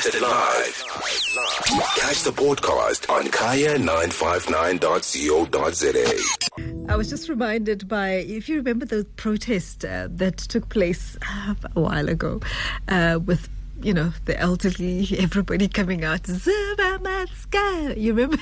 Broadcasted live. Catch the podcast on kaya959.co.za. I was just reminded by, if you remember the protest that took place a while ago with, you know, the elderly, everybody coming out, Zuma, you remember?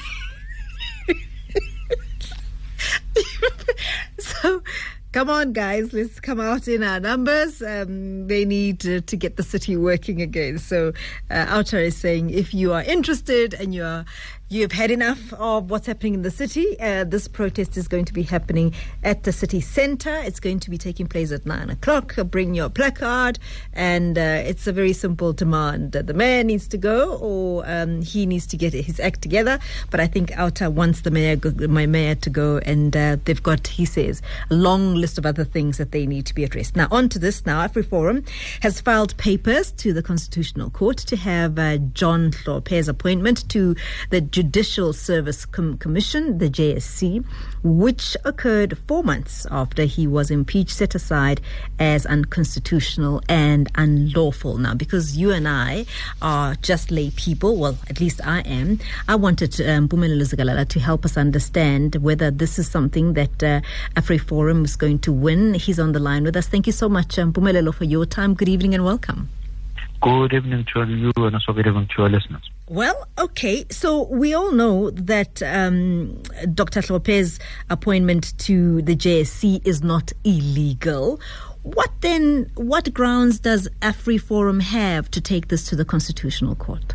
So, come on, guys, let's come out in our numbers. They need to get the city working again. So, Outer is saying, if you are interested and you've had enough of what's happening in the city, this protest is going to be happening at the city centre. It's going to be taking place at 9 o'clock. Bring your placard, and it's a very simple demand. The mayor needs to go, or he needs to get his act together. But I think Outer wants my mayor to go, and they've got, he says, a long list of other things that they need to be addressed. Now, on to this now. AfriForum has filed papers to the Constitutional Court to have John Hlophe's appointment to the Judicial Service Commission, the JSC, which occurred 4 months after he was impeached, set aside as unconstitutional and unlawful. Now, because you and I are just lay people, well, at least I am, I wanted Mpumelelo Zikalala to help us understand whether this is something that AfriForum is going to win. He's on the line with us. Thank you so much, Mpumelelo, for your time. Good evening and welcome. Good evening to you, and also good evening to your listeners. Well, okay, so we all know that Dr. Hlophe's appointment to the JSC is not illegal. What grounds does AfriForum have to take this to the Constitutional Court?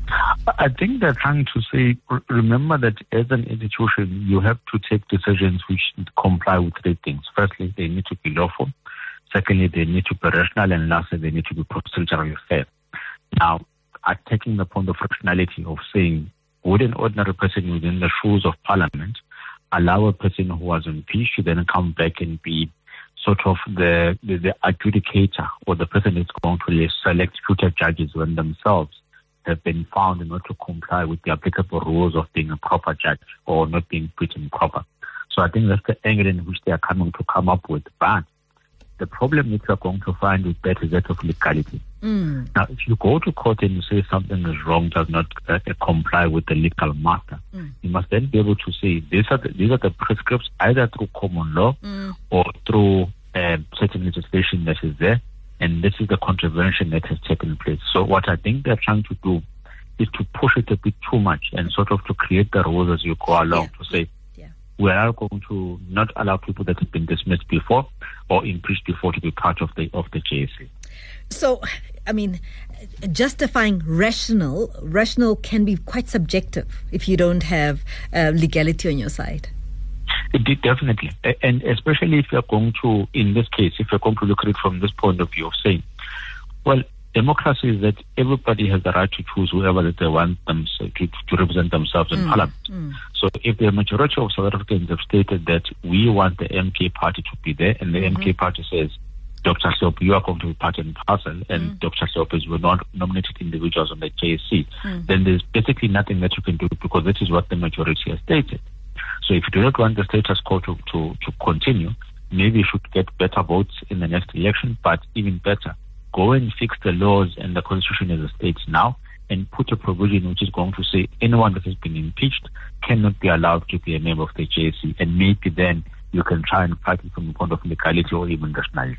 I think they're trying to say, remember that as an institution, you have to take decisions which comply with three things. Firstly, they need to be lawful. Secondly, they need to be rational, and lastly, they need to be procedurally fair. Now, taking the point of rationality of saying, would an ordinary person within the shoes of Parliament allow a person who was impeached to then come back and be sort of the adjudicator, or the person that's going to select future judges when themselves have been found not to comply with the applicable rules of being a proper judge or not being treated proper? So I think that's the angle in which they are coming to come up with. But the problem that you're going to find with that is that of legality. Now, if you go to court and you say something is wrong, does not comply with the legal matter, you must then be able to say these are the prescripts, either through common law or through certain legislation that is there, and this is the contravention that has taken place. So what I think they're trying to do is to push it a bit too much and sort of to create the rules as you go along, to say, we are going to not allow people that have been dismissed before or impeached before to be part of the JSC. So, I mean, justifying rational can be quite subjective if you don't have legality on your side. Definitely. And especially if you're going to, in this case, if you're going to look at it from this point of view of saying, well, democracy is that everybody has the right to choose whoever that they want them to represent themselves in Parliament. So if the majority of South Africans have stated that we want the MK party to be there, and the MK party says, Dr. Hlophe, you are going to be part and parcel, and Dr. Hlophe were not nominated individuals on the JSC, then there's basically nothing that you can do, because that is what the majority has stated. So if you do not want the status quo to continue, maybe you should get better votes in the next election, but even better, go and fix the laws and the constitution as it states now, and put a provision which is going to say anyone that has been impeached cannot be allowed to be a member of the JSC, and maybe then you can try and fight it from the point of legality or even rationality.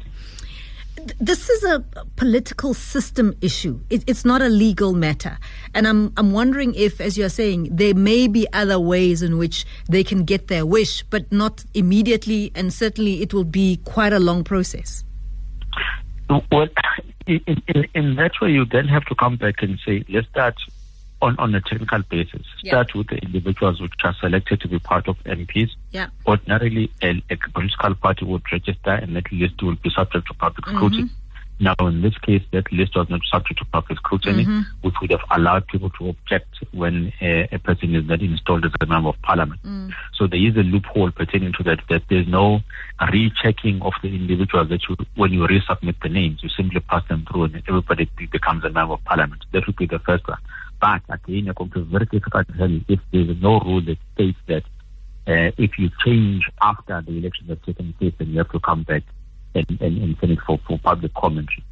This is a political system issue. It's not a legal matter. And I'm wondering if, as you're saying, there may be other ways in which they can get their wish, but not immediately, and certainly it will be quite a long process. Well, in that way, you then have to come back and say, let's start on a technical basis. Start with the individuals which are selected to be part of MPs. Ordinarily, a political party would register, and that list will be subject to public scrutiny. Now, in this case, that list was not subject to public scrutiny, which would have allowed people to object when a person is not installed as a member of Parliament. So there is a loophole pertaining to that there's no rechecking of the individuals that when you resubmit the names, you simply pass them through and everybody becomes a member of Parliament. That would be the first one. But again, you're going to be very difficult to tell you if there's no rule that states that if you change after the elections have taken place, then you have to come back and send it for public commentary.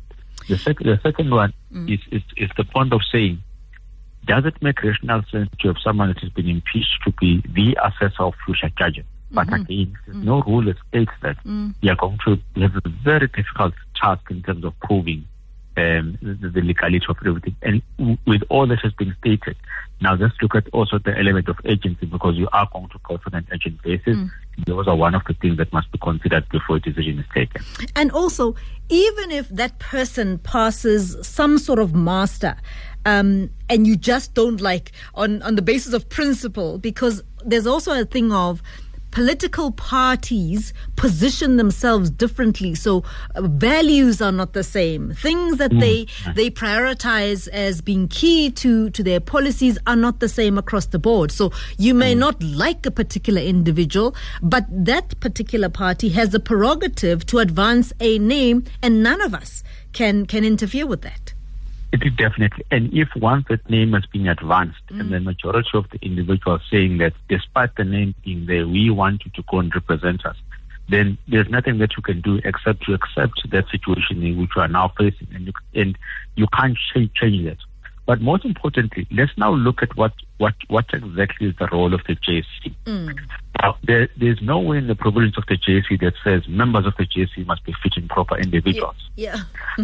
The second one is the point of saying, does it make rational sense to have someone that has been impeached to be the assessor of future judges? But again, there's no rule that states that you are going to have a very difficult task in terms of proving the legality of everything. And with all that has been stated, now let's look at also the element of agency, because you are going to go on an agent basis. Those are one of the things that must be considered before a decision is taken. And also, even if that person passes some sort of master, and you just don't like on the basis of principle, because there's also a thing of political parties position themselves differently, so values are not the same. Things that they prioritize as being key to their policies are not the same across the board. So you may not like a particular individual, but that particular party has the prerogative to advance a name, and none of us can interfere with that. It is definitely. And if once that name has been advanced and the majority of the individuals saying that despite the name being there, we want you to go and represent us, then there's nothing that you can do except to accept that situation in which you are now facing, and you can't change that. But most importantly, let's now look at what exactly is the role of the JSC. Now, there's no way in the provisions of the JSC that says members of the JSC must be fit and proper individuals. Yeah.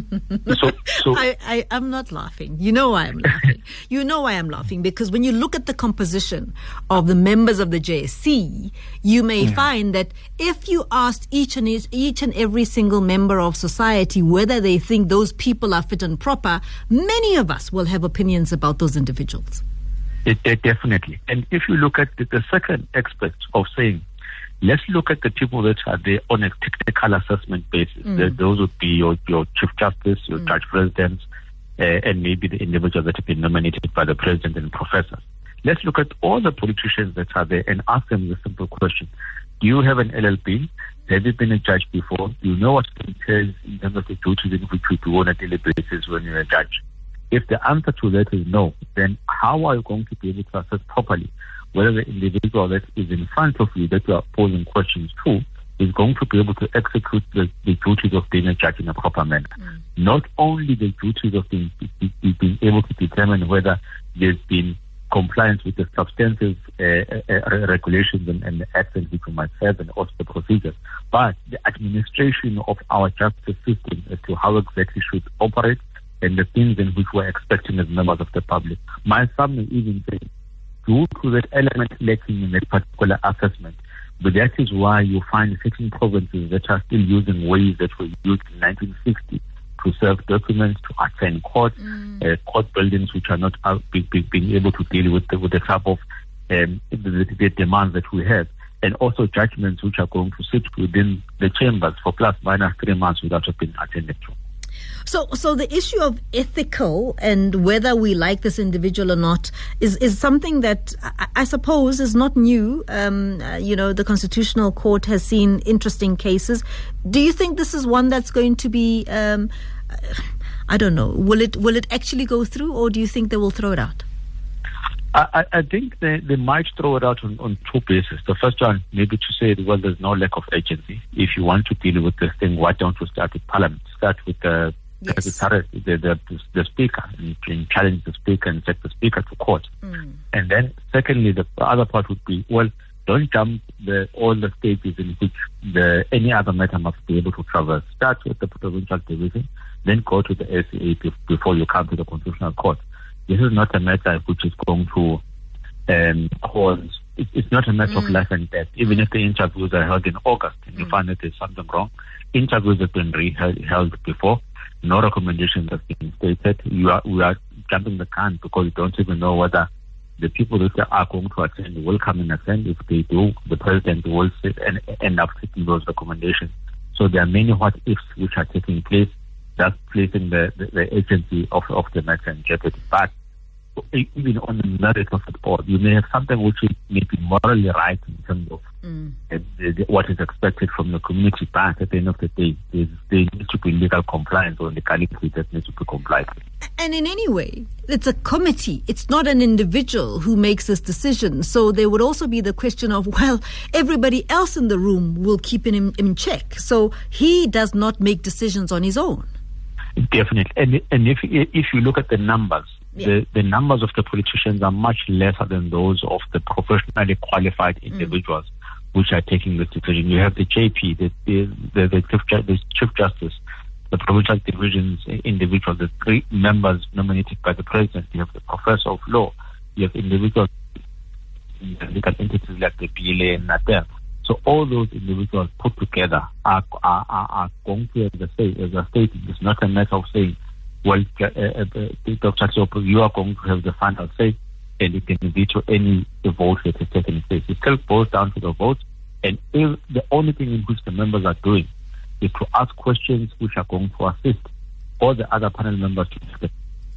So I'm not laughing. You know why I'm laughing. You know why I'm laughing, because when you look at the composition of the members of the JSC, you may find that if you asked each and every single member of society whether they think those people are fit and proper, many of us will have opinions about those individuals. Definitely. And if you look at the second aspect of saying, let's look at the people that are there on a technical assessment basis. Those would be your Chief Justice, your Judge Presidents, and maybe the individuals that have been nominated by the President and professors. Let's look at all the politicians that are there and ask them the simple question. Do you have an LLB? Have you been a judge before? Do you know what it entails in terms of the duties in which you do on a daily basis when you're a judge? If the answer to that is no, then how are you going to be able to assess properly whether the individual that is in front of you that you are posing questions to is going to be able to execute the duties of being a judge in a proper manner? Not only the duties of being able to determine whether there's been compliance with the substantive regulations and the actions which we might have, and also the procedures, but the administration of our justice system as to how exactly should operate, and the things in which we're expecting as members of the public. My son may even say, due to that element lacking in that particular assessment, but that is why you find certain provinces that are still using ways that were used in 1960 to serve documents, to attend court buildings which are not being able to deal with the type of the demands that we have, and also judgments which are going to sit within the chambers for plus minus 3 months without being attended to. So the issue of ethical and whether we like this individual or not is something that I suppose is not new. The Constitutional Court has seen interesting cases. Do you think this is one that's going to be, I don't know, will it actually go through, or do you think they will throw it out? I think they might throw it out on two bases. The first one, maybe to say, well, there's no lack of agency. If you want to deal with this thing, why don't you start with Parliament? Start with the Speaker, and challenge the Speaker and take the Speaker to court. And then, secondly, the other part would be, well, don't jump all the stages in which any other matter must be able to traverse. Start with the provincial division, then go to the SCA before you come to the Constitutional Court. This is not a matter which is going to cause. It's not a matter of life and death. Even if the interviews are held in August and you find that there's something wrong, interviews have been held before. No recommendations have been stated. We are jumping the gun because we don't even know whether the people that are going to attend will come and attend. If they do, the president will sit and end up taking those recommendations. So there are many what ifs which are taking place, that's placing the agency of the matter in jeopardy. But even on the merit of it all, you may have something which may be morally right in terms of what is expected from the community, but at the end of the day, there needs to be legal compliance or legality that needs to be complied with. And in any way, it's a committee. It's not an individual who makes this decision. So there would also be the question of, well, everybody else in the room will keep him in check. So he does not make decisions on his own. Definitely. And if you look at the numbers, the numbers of the politicians are much lesser than those of the professionally qualified individuals which are taking this decision. You have the JP, the Chief Justice, the provincial divisions individual, the 3 members nominated by the president. You have the professor of law. You have individuals in legal entities like the PLA and NATEL. So all those individuals put together are going to have the say, as a state. It's not a matter of saying, well, Dr. Sopo, you are going to have the final say, and it can veto any vote that is taken place. It still boils down to the vote, and if the only thing in which the members are doing is to ask questions which are going to assist all the other panel members to discuss.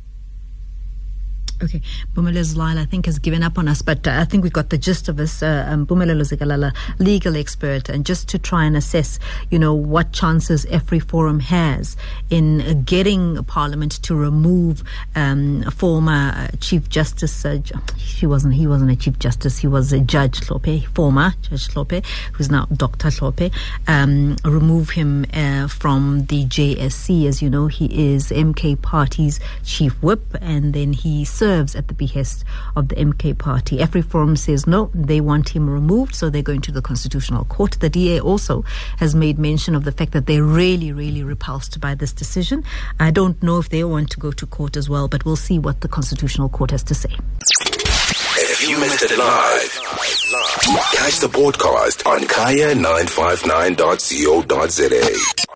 Okay, Mpumelelo Zikalala, I think, has given up on us, but I think we got the gist of this. Mpumelelo Zikalala, legal expert, and just to try and assess, what chances AfriForum has in getting Parliament to remove former Chief Justice. He wasn't a Chief Justice. He was a Judge Hlophe, former Judge Hlophe, who's now Dr. Hlophe. Remove him from the JSC. As you know, he is MK Party's chief whip, and then he serves at the behest of the MK Party. AfriForum says no, they want him removed, so they're going to the Constitutional Court. The DA also has made mention of the fact that they're really, really repulsed by this decision. I don't know if they want to go to court as well, but we'll see what the Constitutional Court has to say. If you missed it live, catch the podcast on kaya959.co.za.